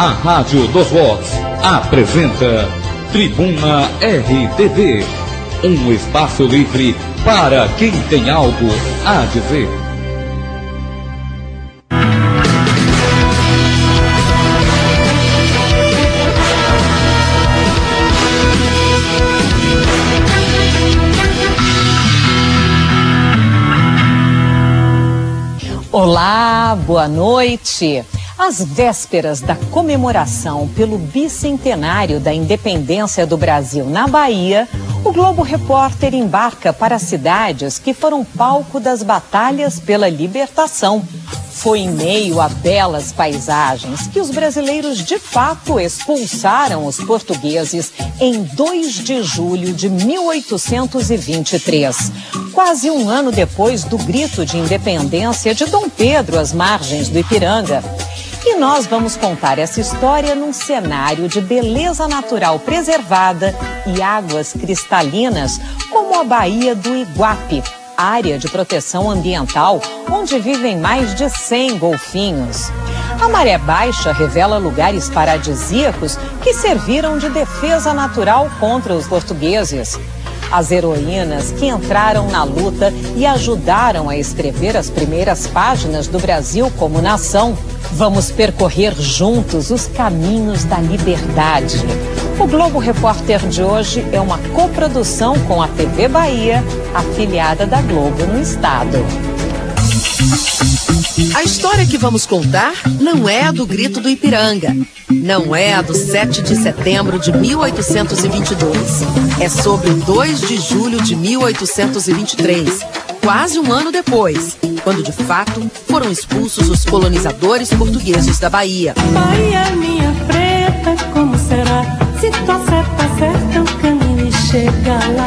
A Rádio dos Votos apresenta Tribuna RTV, um espaço livre para quem tem algo a dizer. Olá, boa noite. Às vésperas da comemoração pelo bicentenário da independência do Brasil na Bahia, o Globo Repórter embarca para cidades que foram palco das batalhas pela libertação. Foi em meio a belas paisagens que os brasileiros de fato expulsaram os portugueses em 2 de julho de 1823, quase um ano depois do grito de independência de Dom Pedro às margens do Ipiranga. E nós vamos contar essa história num cenário de beleza natural preservada e águas cristalinas, como a Baía do Iguape, área de proteção ambiental, onde vivem mais de 100 golfinhos. A maré baixa revela lugares paradisíacos que serviram de defesa natural contra os portugueses. As heroínas que entraram na luta e ajudaram a escrever as primeiras páginas do Brasil como nação. Vamos percorrer juntos os caminhos da liberdade. O Globo Repórter de hoje é uma coprodução com a TV Bahia, afiliada da Globo no estado. A história que vamos contar não é a do grito do Ipiranga, não é a do 7 de setembro de 1822. É sobre o 2 de julho de 1823, quase um ano depois, quando de fato foram expulsos os colonizadores portugueses da Bahia. Bahia minha preta, como será? Se tua seta acerta o caminho e chega lá.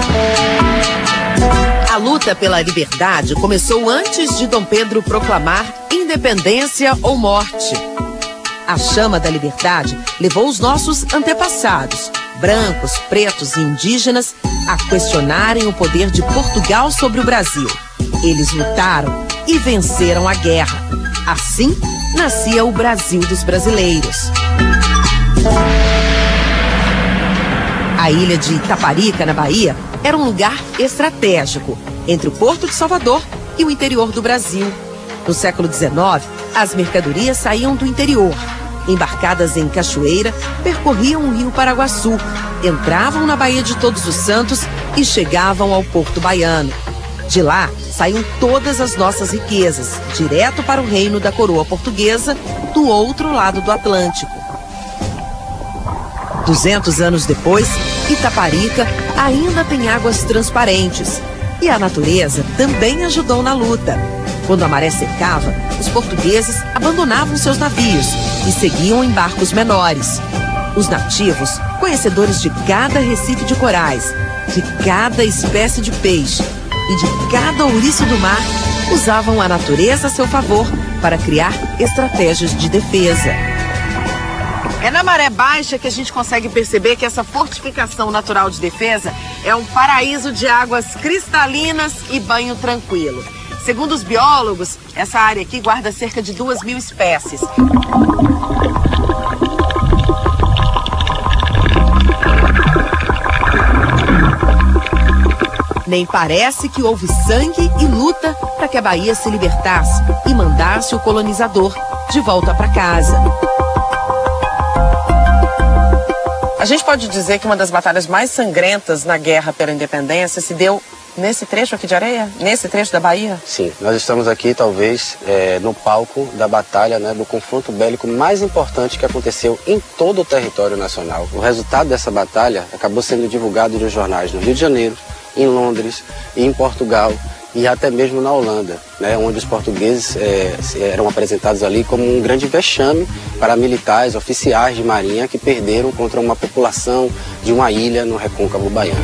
A luta pela liberdade começou antes de Dom Pedro proclamar independência ou morte. A chama da liberdade levou os nossos antepassados, brancos, pretos e indígenas, a questionarem o poder de Portugal sobre o Brasil. Eles lutaram e venceram a guerra. Assim, nascia o Brasil dos brasileiros. A ilha de Itaparica, na Bahia, era um lugar estratégico entre o Porto de Salvador e o interior do Brasil. No século XIX, as mercadorias saíam do interior. Embarcadas em cachoeira, percorriam o rio Paraguaçu, entravam na Baía de Todos os Santos e chegavam ao Porto Baiano. De lá, saíam todas as nossas riquezas, direto para o reino da coroa portuguesa, do outro lado do Atlântico. 200 anos depois, Itaparica ainda tem águas transparentes. E a natureza também ajudou na luta. Quando a maré secava, os portugueses abandonavam seus navios e seguiam em barcos menores. Os nativos, conhecedores de cada recife de corais, de cada espécie de peixe e de cada ouriço do mar, usavam a natureza a seu favor para criar estratégias de defesa. É na maré baixa que a gente consegue perceber que essa fortificação natural de defesa é um paraíso de águas cristalinas e banho tranquilo. Segundo os biólogos, essa área aqui guarda cerca de 2.000 espécies. Nem parece que houve sangue e luta para que a Bahia se libertasse e mandasse o colonizador de volta para casa. A gente pode dizer que uma das batalhas mais sangrentas na guerra pela independência se deu nesse trecho aqui de areia? Nesse trecho da Bahia? Sim, nós estamos aqui talvez no palco da batalha, do confronto bélico mais importante que aconteceu em todo o território nacional. O resultado dessa batalha acabou sendo divulgado nos jornais no Rio de Janeiro, em Londres e em Portugal e até mesmo na Holanda, onde os portugueses eram apresentados ali como um grande vexame para militares, oficiais de marinha que perderam contra uma população de uma ilha no recôncavo baiano.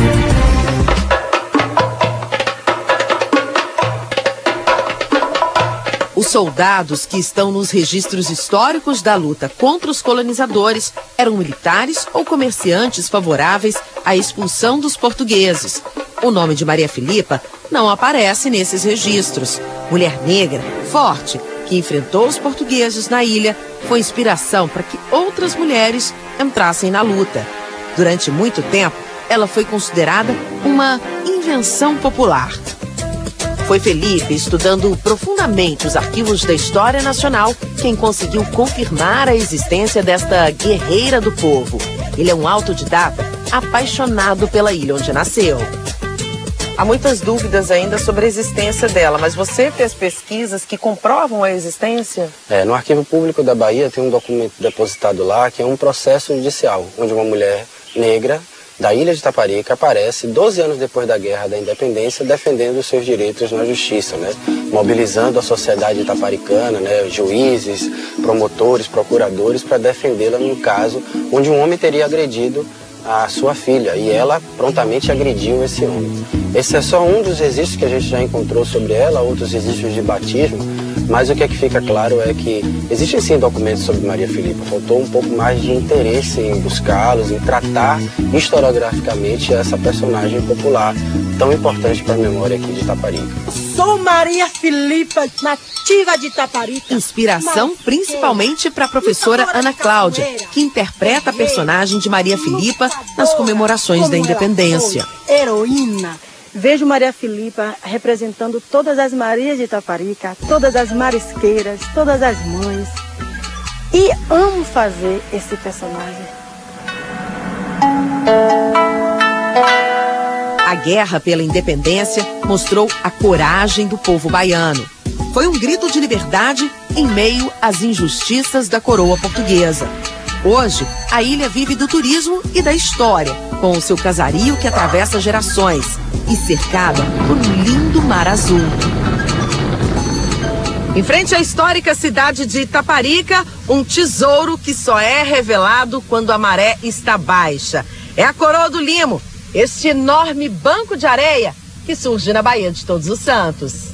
Os soldados que estão nos registros históricos da luta contra os colonizadores eram militares ou comerciantes favoráveis à expulsão dos portugueses. O nome de Maria Filipa não aparece nesses registros. Mulher negra, forte, que enfrentou os portugueses na ilha, foi inspiração para que outras mulheres entrassem na luta. Durante muito tempo, ela foi considerada uma invenção popular. Foi Felipe, estudando profundamente os arquivos da história nacional, quem conseguiu confirmar a existência desta guerreira do povo. Ele é um autodidata apaixonado pela ilha onde nasceu. Há muitas dúvidas ainda sobre a existência dela, mas você fez pesquisas que comprovam a existência? No Arquivo Público da Bahia tem um documento depositado lá que é um processo judicial, onde uma mulher negra da ilha de Itaparica aparece 12 anos depois da Guerra da Independência defendendo os seus direitos na justiça, né? Mobilizando a sociedade itaparicana, né? Juízes, promotores, procuradores para defendê-la num caso onde um homem teria agredido a sua filha e ela prontamente agrediu esse homem. Esse é só um dos registros que a gente já encontrou sobre ela, outros registros de batismo, mas o que é que fica claro é que existem sim documentos sobre Maria Filipa, faltou um pouco mais de interesse em buscá-los, em tratar historiograficamente essa personagem popular tão importante para a memória aqui de Itaparica. Sou Maria Filipa, nativa de Itaparica. Inspiração principalmente para a professora Ana Cláudia, que interpreta a personagem de Maria Filipa nas comemorações da independência. Heroína. Vejo Maria Filipa representando todas as Marias de Itaparica, todas as marisqueiras, todas as mães. E amo fazer esse personagem. A guerra pela independência mostrou a coragem do povo baiano. Foi um grito de liberdade em meio às injustiças da coroa portuguesa. Hoje, a ilha vive do turismo e da história, com o seu casario que atravessa gerações e cercada por um lindo mar azul. Em frente à histórica cidade de Itaparica, um tesouro que só é revelado quando a maré está baixa. É a Coroa do Limo, este enorme banco de areia que surge na Baía de Todos os Santos.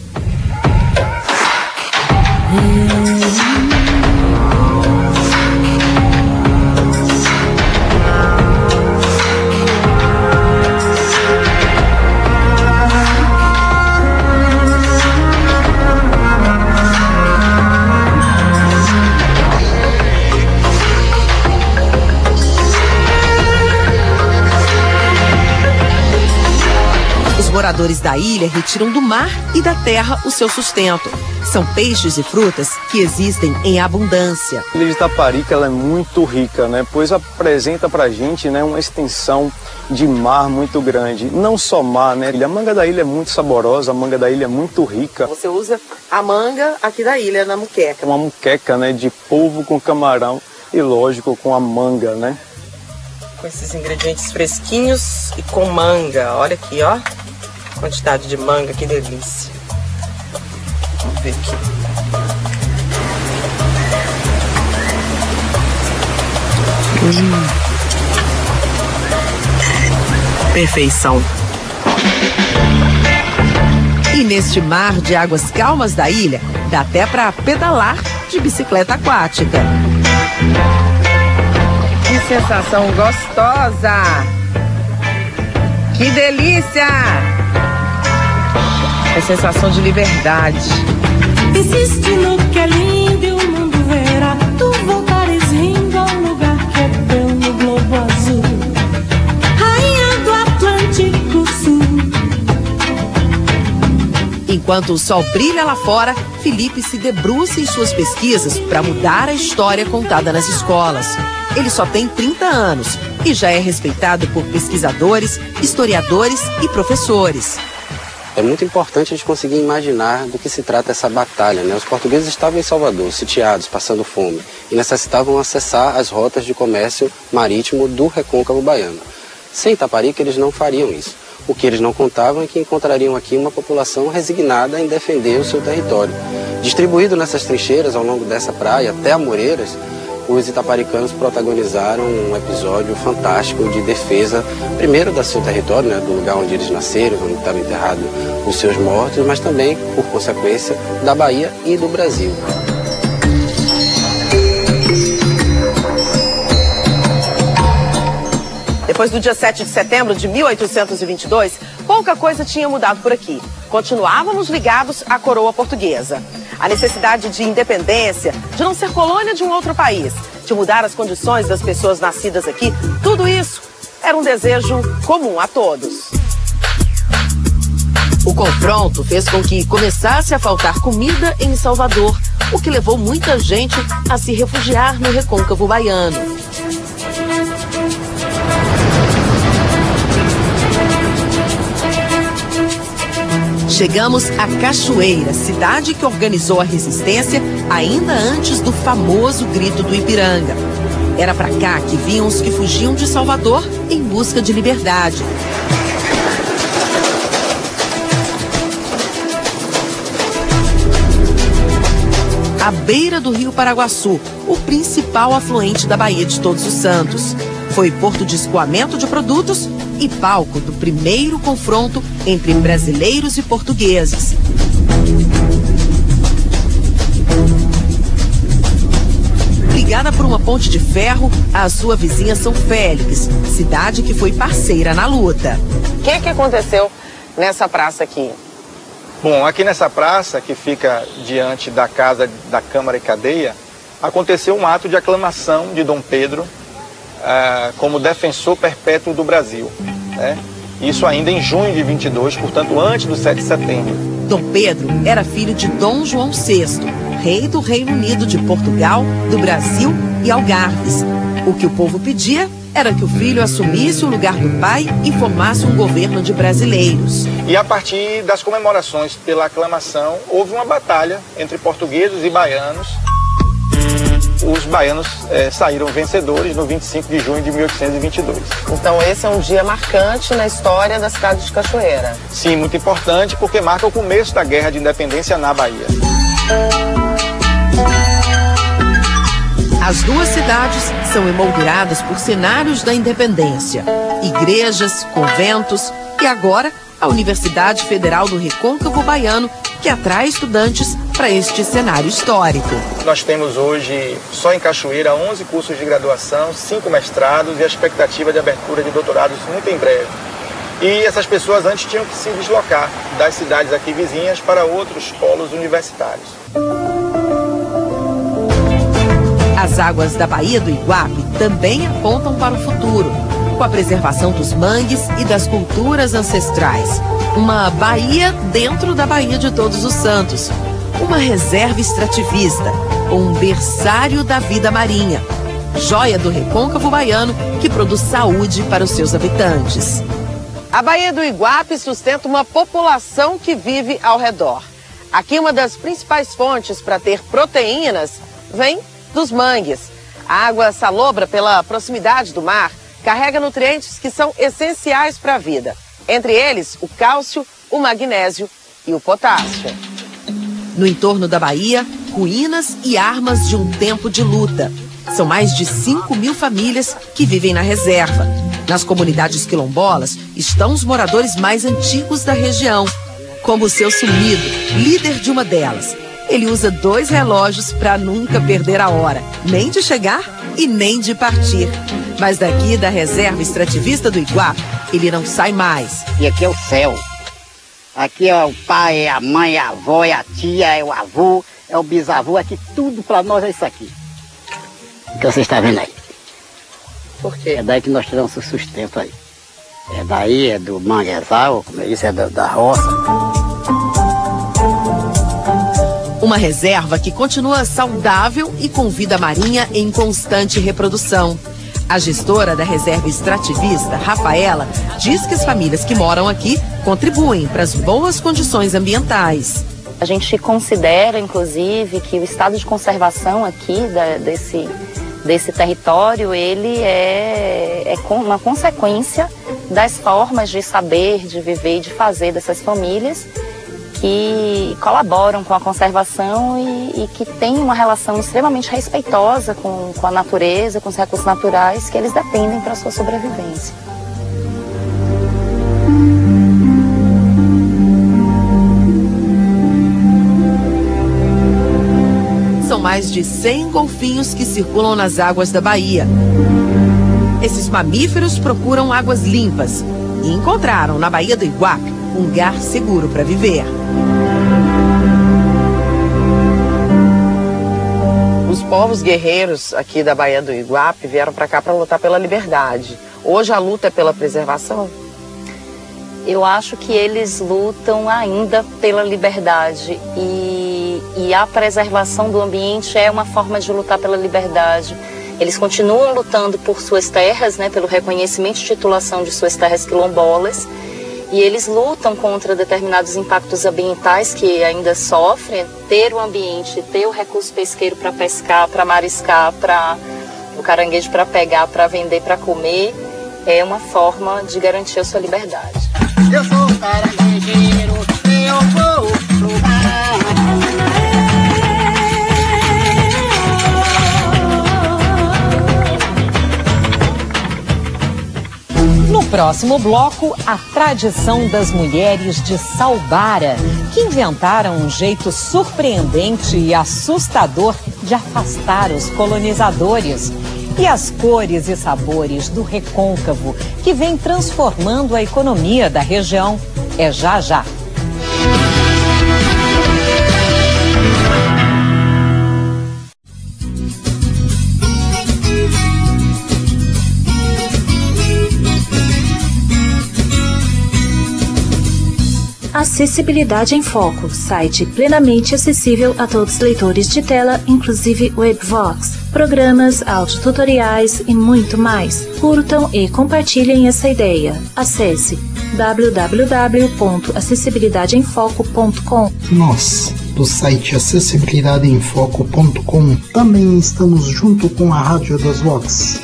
Os moradores da ilha retiram do mar e da terra o seu sustento. São peixes e frutas que existem em abundância. A ilha de Itaparica ela é muito rica, né? Pois apresenta pra gente, né, uma extensão de mar muito grande. Não só mar, né? A manga da ilha é muito saborosa, a manga da ilha é muito rica. Você usa a manga aqui da ilha, na muqueca. Uma muqueca, né, de polvo com camarão e, lógico, com a manga, né? Com esses ingredientes fresquinhos e com manga. Olha aqui, ó. Quantidade de manga, que delícia. Vamos ver aqui. Perfeição. E neste mar de águas calmas da ilha, dá até para pedalar de bicicleta aquática. Que sensação gostosa! Que delícia! É sensação de liberdade. Existe no que é lindo e o mundo verá. Tu voltares rindo ao lugar que é teu no globo azul. Rainha do Atlântico Sul. Enquanto o sol brilha lá fora, Felipe se debruça em suas pesquisas para mudar a história contada nas escolas. Ele só tem 30 anos e já é respeitado por pesquisadores, historiadores e professores. É muito importante a gente conseguir imaginar do que se trata essa batalha, né? Os portugueses estavam em Salvador, sitiados, passando fome, e necessitavam acessar as rotas de comércio marítimo do recôncavo baiano. Sem Itaparica, eles não fariam isso. O que eles não contavam é que encontrariam aqui uma população resignada em defender o seu território. Distribuído nessas trincheiras ao longo dessa praia até Amoreiras, os itaparicanos protagonizaram um episódio fantástico de defesa, primeiro do seu território, né, do lugar onde eles nasceram, onde estavam enterrados os seus mortos, mas também, por consequência, da Bahia e do Brasil. Depois do dia 7 de setembro de 1822, pouca coisa tinha mudado por aqui. Continuávamos ligados à coroa portuguesa. A necessidade de independência, de não ser colônia de um outro país, de mudar as condições das pessoas nascidas aqui, tudo isso era um desejo comum a todos. O confronto fez com que começasse a faltar comida em Salvador, o que levou muita gente a se refugiar no recôncavo baiano. Chegamos a Cachoeira, cidade que organizou a resistência ainda antes do famoso Grito do Ipiranga. Era para cá que vinham os que fugiam de Salvador em busca de liberdade. À beira do rio Paraguaçu, o principal afluente da Baía de Todos os Santos. Foi porto de escoamento de produtos e palco do primeiro confronto entre brasileiros e portugueses. Ligada por uma ponte de ferro à sua vizinha São Félix, cidade que foi parceira na luta. O que aconteceu nessa praça aqui? Bom, aqui nessa praça, que fica diante da Casa da Câmara e Cadeia, aconteceu um ato de aclamação de Dom Pedro como defensor perpétuo do Brasil, né? Isso ainda em junho de 22, portanto antes do 7 de setembro. Dom Pedro era filho de Dom João VI, rei do Reino Unido de Portugal, do Brasil e Algarves. O que o povo pedia era que o filho assumisse o lugar do pai e formasse um governo de brasileiros. E a partir das comemorações pela aclamação, houve uma batalha entre portugueses e baianos. Os baianos saíram vencedores no 25 de junho de 1822. Então esse é um dia marcante na história da cidade de Cachoeira. Sim, muito importante porque marca o começo da Guerra de Independência na Bahia. As duas cidades são emolduradas por cenários da independência. Igrejas, conventos e agora a Universidade Federal do Recôncavo Baiano, que atrai estudantes para este cenário histórico. Nós temos hoje, só em Cachoeira, 11 cursos de graduação, 5 mestrados e a expectativa de abertura de doutorados muito em breve. E essas pessoas antes tinham que se deslocar das cidades aqui vizinhas para outros polos universitários. As águas da Baía do Iguape também apontam para o futuro, com a preservação dos mangues e das culturas ancestrais. Uma baía dentro da Baía de Todos os Santos. Uma reserva extrativista, um berçário da vida marinha. Joia do recôncavo baiano que produz saúde para os seus habitantes. A Baía do Iguape sustenta uma população que vive ao redor. Aqui uma das principais fontes para ter proteínas vem dos mangues. A água salobra pela proximidade do mar carrega nutrientes que são essenciais para a vida. Entre eles, o cálcio, o magnésio e o potássio. No entorno da Bahia, ruínas e armas de um tempo de luta. São mais de 5.000 famílias que vivem na reserva. Nas comunidades quilombolas estão os moradores mais antigos da região, como o seu Sumido, líder de uma delas. Ele usa 2 relógios para nunca perder a hora, nem de chegar e nem de partir. Mas daqui da reserva extrativista do Iguape, ele não sai mais. E aqui é o céu. Aqui é o pai, é a mãe, é a avó, é a tia, é o avô, é o bisavô. Aqui tudo para nós é isso aqui. Que você está vendo aí. Por quê? É daí que nós tiramos o sustento aí. É daí, é do manguezal, como eu disse, é da roça. Uma reserva que continua saudável e com vida marinha em constante reprodução. A gestora da reserva extrativista, Rafaela, diz que as famílias que moram aqui contribuem para as boas condições ambientais. A gente considera, inclusive, que o estado de conservação aqui desse território, ele é uma consequência das formas de saber, de viver e de fazer dessas famílias que colaboram com a conservação e que têm uma relação extremamente respeitosa com a natureza, com os recursos naturais que eles dependem para a sua sobrevivência. São mais de 100 golfinhos que circulam nas águas da Bahia. Esses mamíferos procuram águas limpas e encontraram na Baía do Iguape um lugar seguro para viver. povos guerreiros aqui da Baía do Iguape vieram para cá para lutar pela liberdade. Hoje a luta é pela preservação? Eu acho que eles lutam ainda pela liberdade e a preservação do ambiente é uma forma de lutar pela liberdade. Eles continuam lutando por suas terras, né, pelo reconhecimento e titulação de suas terras quilombolas, e eles lutam contra determinados impactos ambientais que ainda sofrem. Ter o ambiente, ter o recurso pesqueiro para pescar, para mariscar, para o caranguejo para pegar, para vender, para comer, é uma forma de garantir a sua liberdade. Eu sou caranguejeiro, eu vou pro mar. No próximo bloco, a tradição das mulheres de Salbara, que inventaram um jeito surpreendente e assustador de afastar os colonizadores. E as cores e sabores do recôncavo, que vem transformando a economia da região. É já já. Acessibilidade em Foco, site plenamente acessível a todos os leitores de tela, inclusive Webvox, programas, audiotutoriais e muito mais. Curtam e compartilhem essa ideia. Acesse www.acessibilidadeemfoco.com. Nós, do site acessibilidadeemfoco.com, também estamos junto com a Rádio das Vox.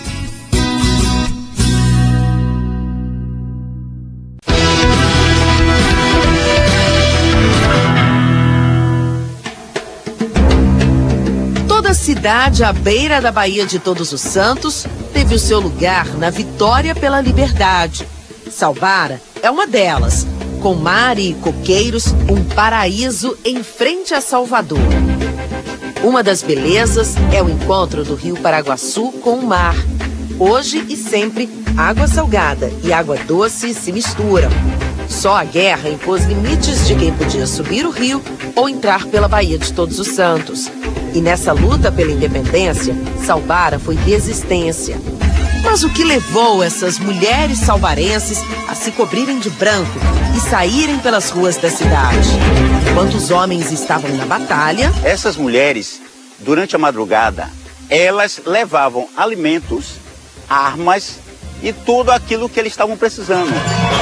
Toda cidade à beira da Baía de Todos os Santos teve o seu lugar na vitória pela liberdade. Salbara é uma delas, com mar e coqueiros, um paraíso em frente a Salvador. Uma das belezas é o encontro do rio Paraguaçu com o mar. Hoje e sempre, água salgada e água doce se misturam. Só a guerra impôs limites de quem podia subir o rio ou entrar pela Baía de Todos os Santos. E nessa luta pela independência, Salbara foi resistência. Mas o que levou essas mulheres salbarenses a se cobrirem de branco e saírem pelas ruas da cidade? Enquanto os homens estavam na batalha... Essas mulheres, durante a madrugada, elas levavam alimentos, armas e tudo aquilo que eles estavam precisando.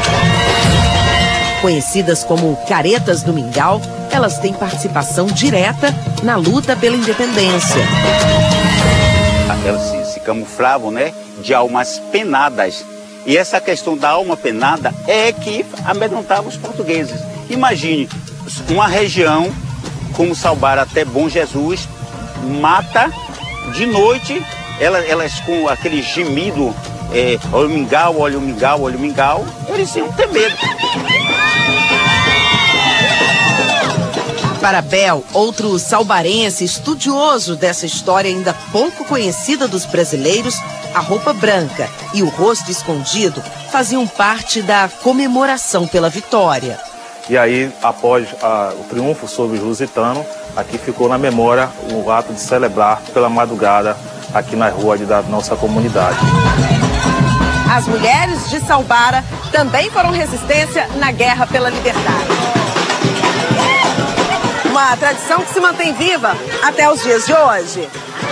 Conhecidas como caretas do Mingau, elas têm participação direta na luta pela independência. Elas se camuflavam, né, de almas penadas. E essa questão da alma penada é que amedrontava os portugueses. Imagine, uma região como Salbara até Bom Jesus, mata de noite, elas com aquele gemido, olha o mingau, olha o mingau, olha o mingau, eles iam ter medo. Para Bel, outro salbarense estudioso dessa história ainda pouco conhecida dos brasileiros, a roupa branca e o rosto escondido faziam parte da comemoração pela vitória. E aí, após o triunfo sobre o Lusitano, aqui ficou na memória o ato de celebrar pela madrugada aqui na rua da nossa comunidade. As mulheres de Salbara também foram resistência na guerra pela liberdade. Uma tradição que se mantém viva até os dias de hoje.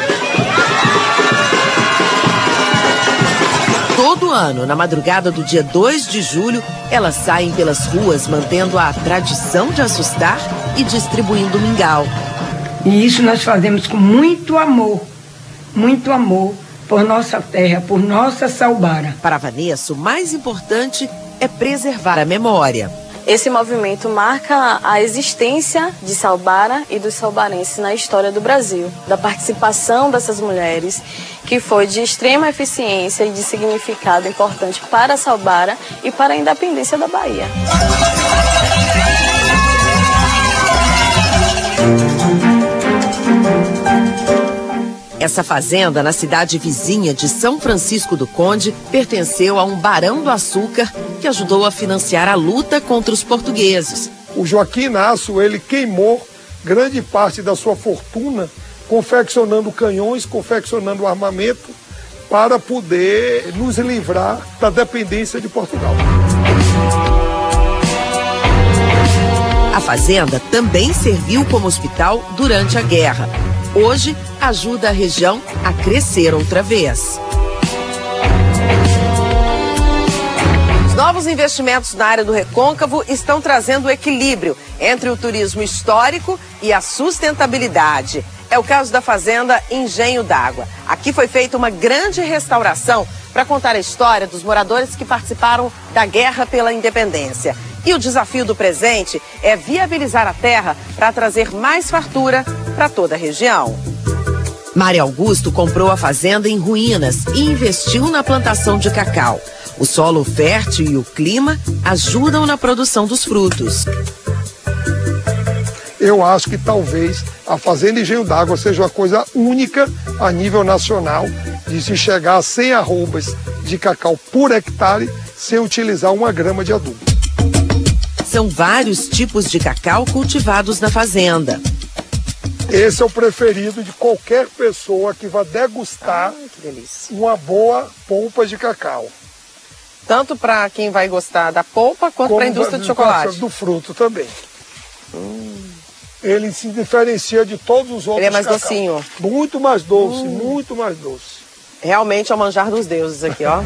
Todo ano, na madrugada do dia 2 de julho, elas saem pelas ruas mantendo a tradição de assustar e distribuindo mingau. E isso nós fazemos com muito amor por nossa terra, por nossa Salbara. Para Vanessa, o mais importante é preservar a memória. Esse movimento marca a existência de Salbara e dos salbarenses na história do Brasil, da participação dessas mulheres, que foi de extrema eficiência e de significado importante para Salbara e para a independência da Bahia. Essa fazenda, na cidade vizinha de São Francisco do Conde, pertenceu a um barão do açúcar que ajudou a financiar a luta contra os portugueses. O Joaquim Inácio, ele queimou grande parte da sua fortuna confeccionando canhões, confeccionando armamento para poder nos livrar da dependência de Portugal. A fazenda também serviu como hospital durante a guerra. Hoje, ajuda a região a crescer outra vez. Os novos investimentos na área do Recôncavo estão trazendo equilíbrio entre o turismo histórico e a sustentabilidade. É o caso da fazenda Engenho d'Água. Aqui foi feita uma grande restauração para contar a história dos moradores que participaram da guerra pela independência. E o desafio do presente é viabilizar a terra para trazer mais fartura para toda a região. Mário Augusto comprou a fazenda em ruínas e investiu na plantação de cacau. O solo fértil e o clima ajudam na produção dos frutos. Eu acho que talvez a fazenda Engenho d'Água seja uma coisa única a nível nacional de se chegar a 100 arrobas de cacau por hectare sem utilizar 1 grama de adubo. São vários tipos de cacau cultivados na fazenda. Esse é o preferido de qualquer pessoa que vá degustar uma boa polpa de cacau. Tanto para quem vai gostar da polpa, quanto para a indústria de chocolate. Do fruto também. Ele se diferencia de todos os outros. Ele é mais cacau. docinho. Muito mais doce, muito mais doce. Realmente é o manjar dos deuses aqui, ó.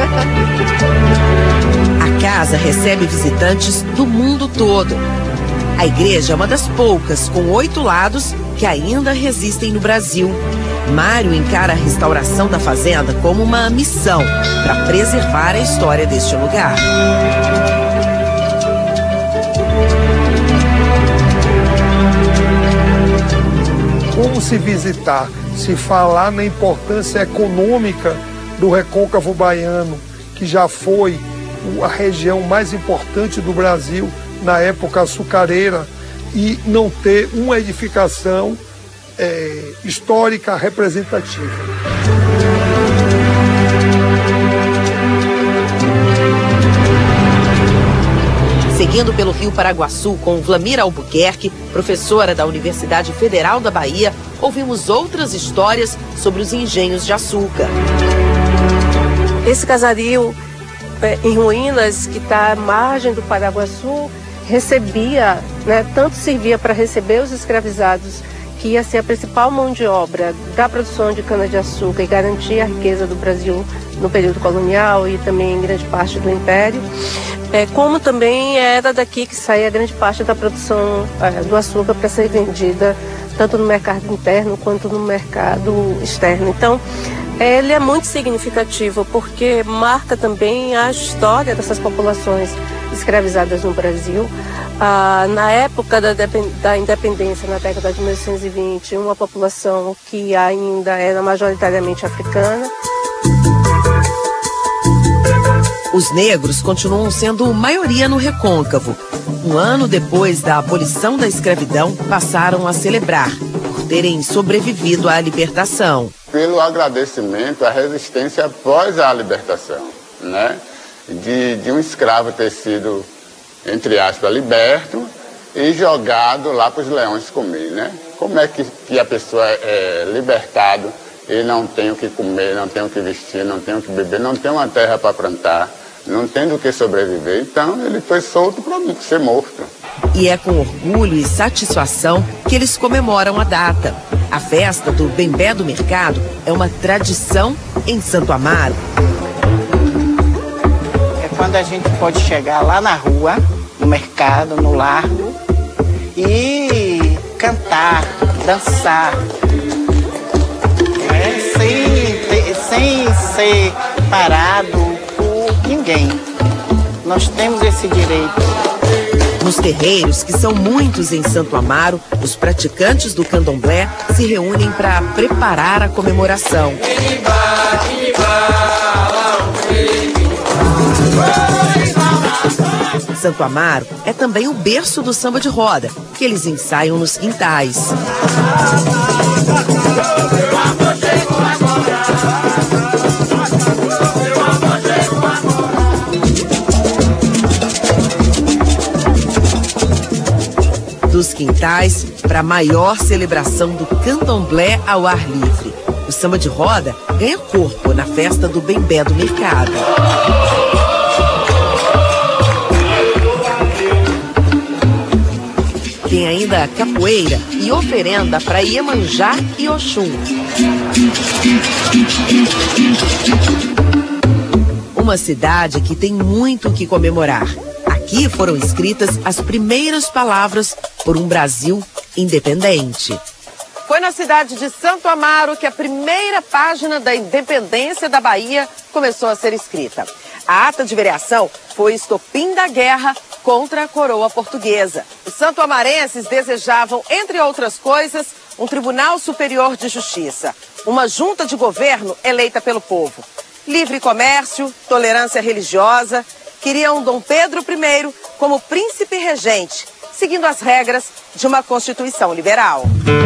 A casa recebe visitantes do mundo todo. A igreja é uma das poucas, com 8 lados, que ainda resistem no Brasil. Mário encara a restauração da fazenda como uma missão para preservar a história deste lugar. Como se visitar, se falar na importância econômica do Recôncavo Baiano, que já foi a região mais importante do Brasil na época açucareira, e não ter uma edificação histórica representativa. Seguindo pelo Rio Paraguaçu com Vlamira Albuquerque, professora da Universidade Federal da Bahia, ouvimos outras histórias sobre os engenhos de açúcar. Esse casario em ruínas, que está à margem do Paraguaçu, recebia, tanto servia para receber os escravizados, que ia ser a principal mão de obra da produção de cana-de-açúcar e garantir a riqueza do Brasil no período colonial e também em grande parte do Império, como também era daqui que saía grande parte da produção do açúcar para ser vendida tanto no mercado interno quanto no mercado externo. Então, ele é muito significativo porque marca também a história dessas populações escravizadas no Brasil. Na época da independência, na década de 1920, uma população que ainda era majoritariamente africana. Os negros continuam sendo maioria no Recôncavo. Um ano depois da abolição da escravidão, passaram a celebrar por terem sobrevivido à libertação. Pelo agradecimento à resistência após a libertação, de um escravo ter sido, entre aspas, liberto e jogado lá para os leões comer, Como é que a pessoa é libertado e não tem o que comer, não tem o que vestir, não tem o que beber, não tem uma terra para plantar, não tem do que sobreviver, então ele foi solto para ser morto. E é com orgulho e satisfação que eles comemoram a data. A festa do Bembé do Mercado é uma tradição em Santo Amaro. É quando a gente pode chegar lá na rua, no mercado, no largo, e cantar, dançar, sem ser parado por ninguém. Nós temos esse direito. Nos terreiros, que são muitos em Santo Amaro, os praticantes do candomblé se reúnem para preparar a comemoração. Santo Amaro é também o berço do samba de roda, que eles ensaiam nos quintais. Dos quintais cartaz para a maior celebração do candomblé ao ar livre. O samba de roda ganha corpo na festa do Bembé do Mercado. Tem ainda capoeira e oferenda para Iemanjá e Oxum. Uma cidade que tem muito o que comemorar. Aqui foram escritas as primeiras palavras por um Brasil independente. Foi na cidade de Santo Amaro que a primeira página da independência da Bahia começou a ser escrita. A ata de vereação foi estopim da guerra contra a coroa portuguesa. Os santo-amarenses desejavam, entre outras coisas, um Tribunal Superior de Justiça, uma junta de governo eleita pelo povo, livre comércio, tolerância religiosa, queriam Dom Pedro I como príncipe regente, seguindo as regras de uma Constituição liberal.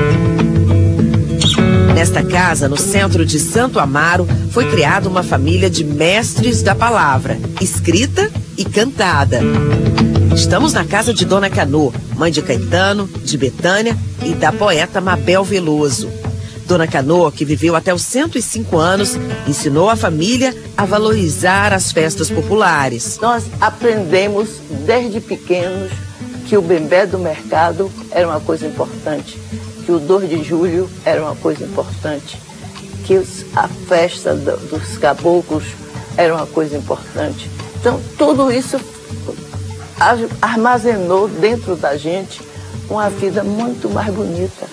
Nesta casa, no centro de Santo Amaro, foi criada uma família de mestres da palavra, escrita e cantada. Estamos na casa de Dona Canô, mãe de Caetano, de Betânia e da poeta Mabel Veloso. Dona Canô, que viveu até os 105 anos, ensinou a família a valorizar as festas populares. Nós aprendemos desde pequenos que o Bembé do Mercado era uma coisa importante, que o 2 de julho era uma coisa importante, que a festa dos caboclos era uma coisa importante. Então, tudo isso armazenou dentro da gente uma vida muito mais bonita.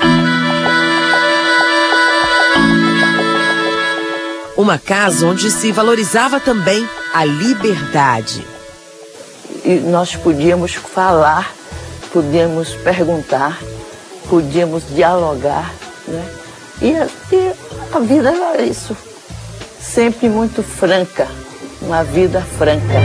Uma casa onde se valorizava também a liberdade. E nós podíamos falar, podíamos perguntar, podíamos dialogar, né? E a vida era isso, sempre muito franca, uma vida franca.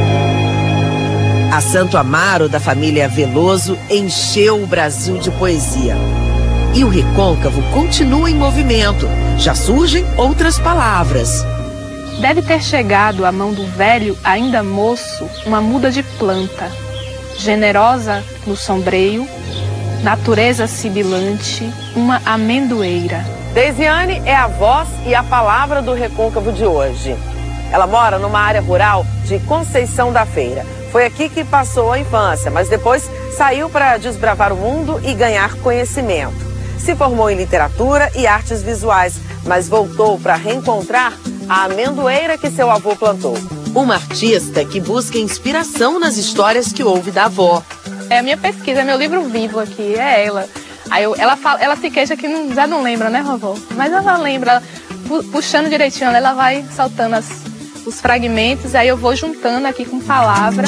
A Santo Amaro da família Veloso encheu o Brasil de poesia. E o recôncavo continua em movimento. Já surgem outras palavras. Deve ter chegado à mão do velho, ainda moço, uma muda de planta, generosa no sombreio, natureza sibilante, uma amendoeira. Deisiane é a voz e a palavra do recôncavo de hoje. Ela mora numa área rural de Conceição da Feira. Foi aqui que passou a infância, mas depois saiu para desbravar o mundo e ganhar conhecimento. Se formou em literatura e artes visuais, mas voltou para reencontrar a amendoeira que seu avô plantou. Uma artista que busca inspiração nas histórias que ouve da avó. É a minha pesquisa, é meu livro vivo aqui, é ela. Aí ela se queixa que já não lembra, né, vovó? Mas ela lembra, puxando direitinho, ela vai soltando os fragmentos, aí eu vou juntando aqui com palavra.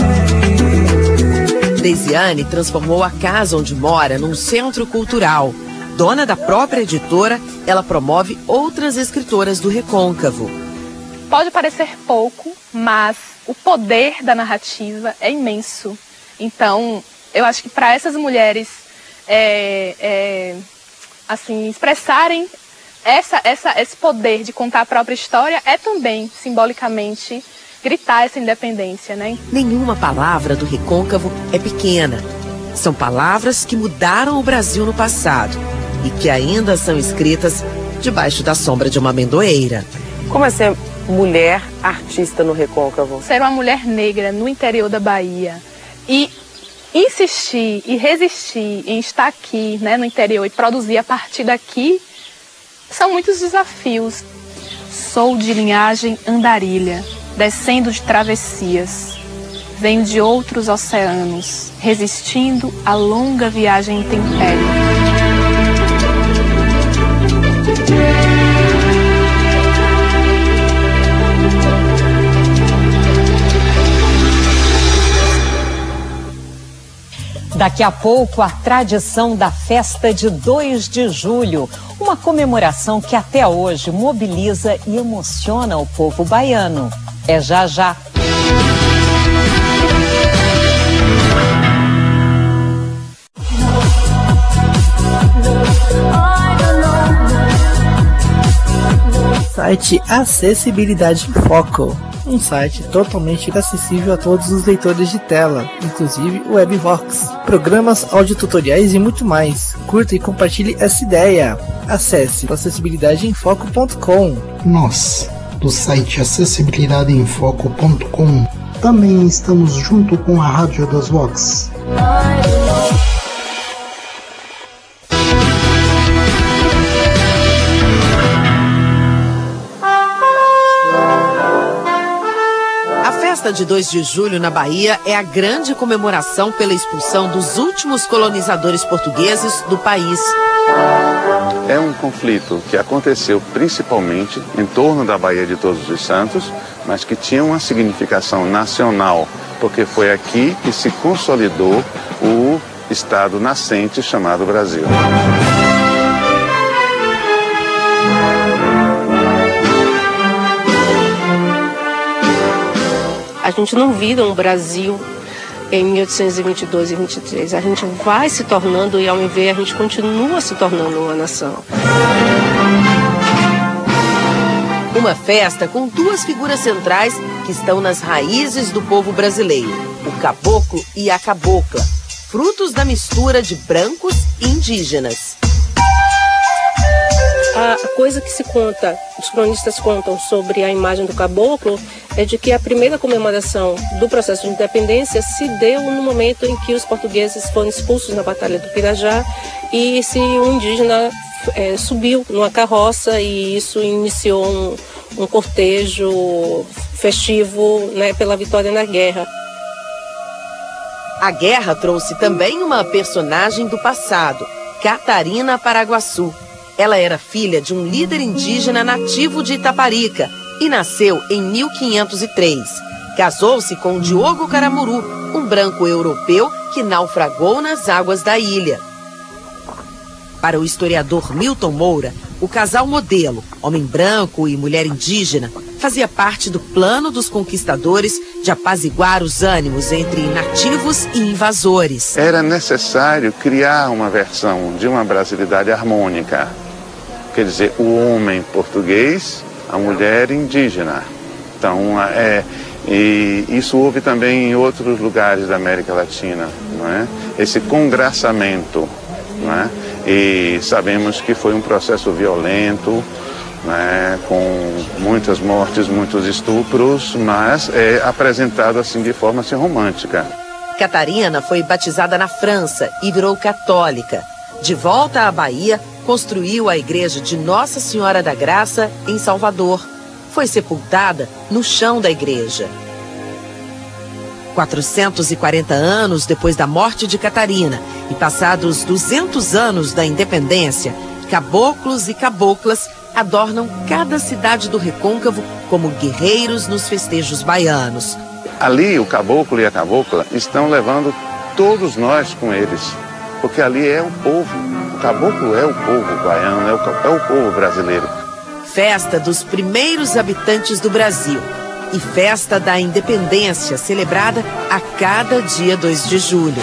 Deisiane transformou a casa onde mora num centro cultural. Dona da própria editora, ela promove outras escritoras do recôncavo. Pode parecer pouco, mas o poder da narrativa é imenso. Então, eu acho que para essas mulheres assim, expressarem esse poder de contar a própria história é também, simbolicamente, gritar essa independência, né? Nenhuma palavra do recôncavo é pequena. São palavras que mudaram o Brasil no passado e que ainda são escritas debaixo da sombra de uma amendoeira. Como é ser mulher artista no recôncavo? Ser uma mulher negra no interior da Bahia e insistir e resistir em estar aqui, né, no interior e produzir a partir daqui, são muitos desafios. Sou de linhagem andarilha, descendo de travessias. Venho de outros oceanos, resistindo à longa viagem intempérie. Daqui a pouco, a tradição da festa de 2 de julho, uma comemoração que até hoje mobiliza e emociona o povo baiano. É já já. Site Acessibilidade em Foco. um site totalmente acessível a todos os leitores de tela, inclusive o Webvox, programas, audiotutoriais e muito mais. Curta e compartilhe essa ideia. Acesse acessibilidadeenfoco.com. Nós, do site acessibilidadeenfoco.com, também estamos junto com a Rádio das Vox. A festa de 2 de julho na Bahia é a grande comemoração pela expulsão dos últimos colonizadores portugueses do país. É um conflito que aconteceu principalmente em torno da Baía de Todos os Santos, mas que tinha uma significação nacional, porque foi aqui que se consolidou o estado nascente chamado Brasil. A gente não vira um Brasil em 1822 e 23. A gente vai se tornando, e ao me ver, a gente continua se tornando uma nação. Uma festa com 2 figuras centrais que estão nas raízes do povo brasileiro: o caboclo e a cabocla, frutos da mistura de brancos e indígenas. A coisa que se conta, os cronistas contam sobre a imagem do caboclo, é de que a primeira comemoração do processo de independência se deu no momento em que os portugueses foram expulsos na Batalha do Pirajá e um indígena subiu numa carroça, e isso iniciou um cortejo festivo, né, pela vitória na guerra. A guerra trouxe também uma personagem do passado, Catarina Paraguaçu. Ela era filha de um líder indígena nativo de Itaparica e nasceu em 1503. Casou-se com Diogo Caramuru, um branco europeu que naufragou nas águas da ilha. Para o historiador Milton Moura, o casal modelo, homem branco e mulher indígena, fazia parte do plano dos conquistadores de apaziguar os ânimos entre nativos e invasores. Era necessário criar uma versão de uma brasilidade harmônica. Quer dizer, o homem português, a mulher indígena. Então, e isso houve também em outros lugares da América Latina, não é? Esse congraçamento, não é? E sabemos que foi um processo violento, né, com muitas mortes, muitos estupros, mas é apresentado assim de forma assim, romântica. Catarina foi batizada na França e virou católica. De volta à Bahia, construiu a igreja de Nossa Senhora da Graça em Salvador. Foi sepultada no chão da igreja. 440 anos depois da morte de Catarina e passados 200 anos da independência, caboclos e caboclas adornam cada cidade do Recôncavo como guerreiros nos festejos baianos. Ali o caboclo e a cabocla estão levando todos nós com eles, porque ali é o povo. O caboclo é o povo baiano, é o povo brasileiro. Festa dos primeiros habitantes do Brasil e festa da independência, celebrada a cada dia 2 de julho.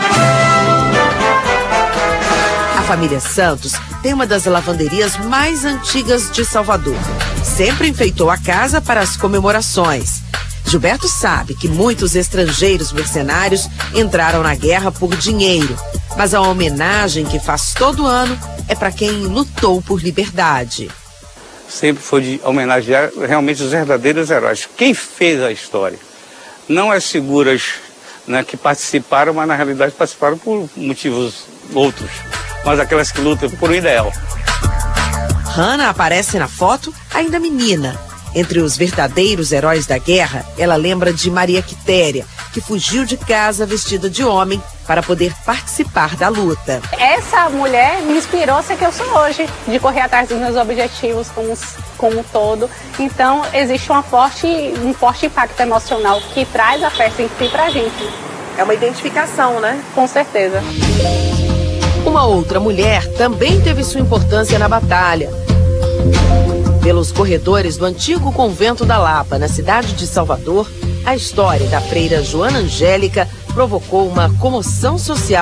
A família Santos tem uma das lavanderias mais antigas de Salvador. Sempre enfeitou a casa para as comemorações. Gilberto sabe que muitos estrangeiros mercenários entraram na guerra por dinheiro, mas a homenagem que faz todo ano é para quem lutou por liberdade. Sempre foi de homenagear realmente os verdadeiros heróis. Quem fez a história? Não as figuras, né, que participaram, mas na realidade participaram por motivos outros, mas aquelas que lutam por um ideal. Hannah aparece na foto ainda menina. Entre os verdadeiros heróis da guerra, ela lembra de Maria Quitéria, que fugiu de casa vestida de homem para poder participar da luta. Essa mulher me inspirou a ser que eu sou hoje, de correr atrás dos meus objetivos como um todo. Então, existe um forte impacto emocional que traz a festa em si pra gente. É uma identificação, né? Com certeza. Uma outra mulher também teve sua importância na batalha. Pelos corredores do antigo convento da Lapa, na cidade de Salvador, a história da freira Joana Angélica provocou uma comoção social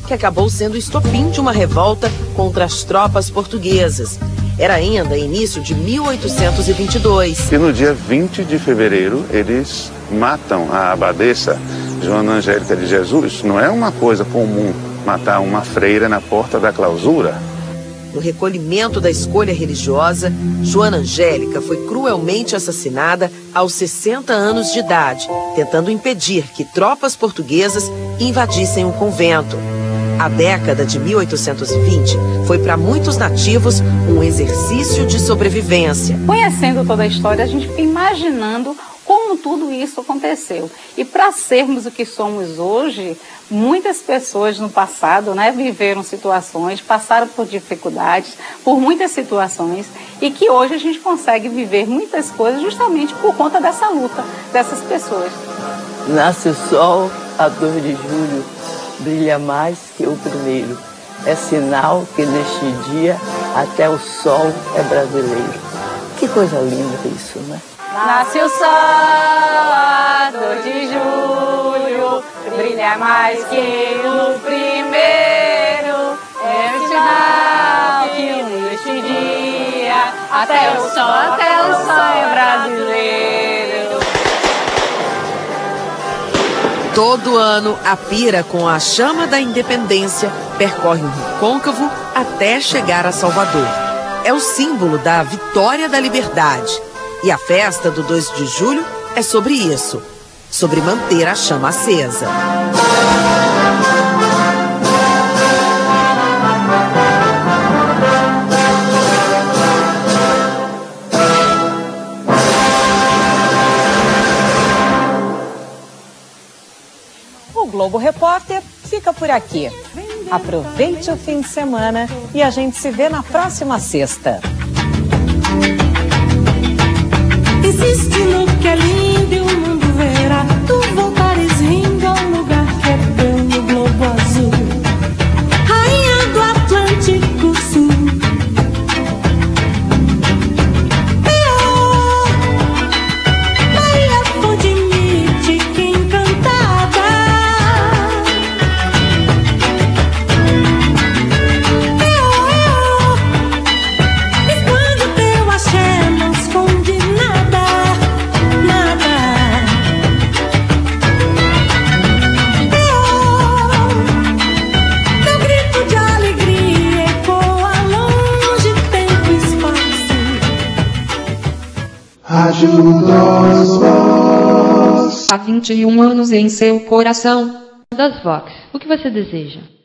que acabou sendo estopim de uma revolta contra as tropas portuguesas. Era ainda início de 1822. E no dia 20 de fevereiro, eles matam a abadesa Joana Angélica de Jesus. Não é uma coisa comum matar uma freira na porta da clausura. No recolhimento da escolha religiosa, Joana Angélica foi cruelmente assassinada aos 60 anos de idade, tentando impedir que tropas portuguesas invadissem o convento. A década de 1820 foi para muitos nativos um exercício de sobrevivência. Conhecendo toda a história, a gente fica imaginando como tudo isso aconteceu. E para sermos o que somos hoje, muitas pessoas no passado, viveram situações, passaram por dificuldades, por muitas situações, e que hoje a gente consegue viver muitas coisas justamente por conta dessa luta dessas pessoas. Nasce o sol a 2 de julho, brilha mais que o primeiro. É sinal que neste dia até o sol é brasileiro. Que coisa linda isso, né? Nasce o sol a 2 de julho, brilha mais que o primeiro. É sinal que neste dia até o sol é brasileiro. Todo ano, a pira com a chama da independência percorre o Rio Côncavo até chegar a Salvador. É o símbolo da vitória da liberdade. E a festa do 2 de julho é sobre isso, sobre manter a chama acesa. O Globo Repórter fica por aqui. Aproveite o fim de semana e a gente se vê na próxima sexta. Existe no que é lindo e o mundo verá. Tu voltares rindo ao lugar que é teu no globo azul. Rainha do Atlântico Sul. Maria fonte mítica encantada. E quando teu axé não esconde nada. Rádio das Vox. Há 21 anos em seu coração. Das Vox, o que você deseja?